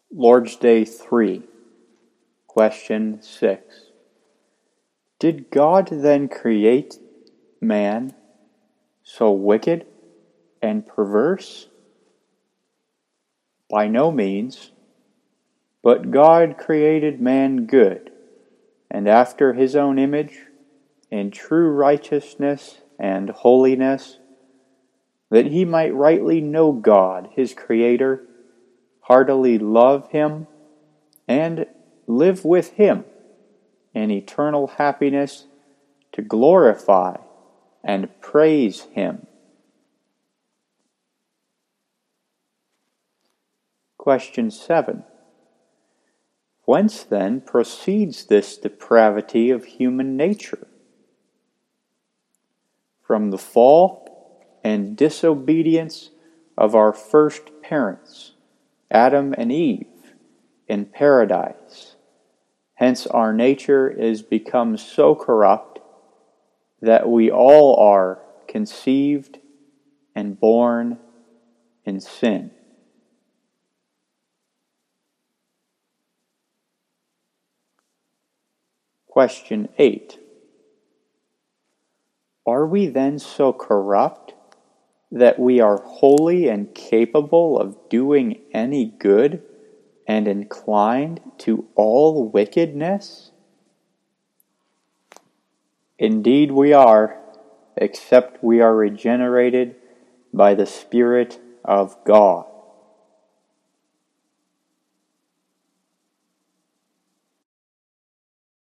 Lord's Day 3, Question 6. Did God then create man so wicked and perverse? By no means, but God created man good, and after his own image, in true righteousness and holiness, that he might rightly know God, his Creator, heartily love him, and live with him in eternal happiness to glorify and praise him. Question 7. Whence then proceeds this depravity of human nature? From the fall and disobedience of our first parents, Adam and Eve, in paradise. Hence our nature is become so corrupt that we all are conceived and born in sin. Question 8. Are we then so corrupt that we are wholly incapable of doing any good and inclined to all wickedness? Indeed we are, except we are regenerated by the Spirit of God.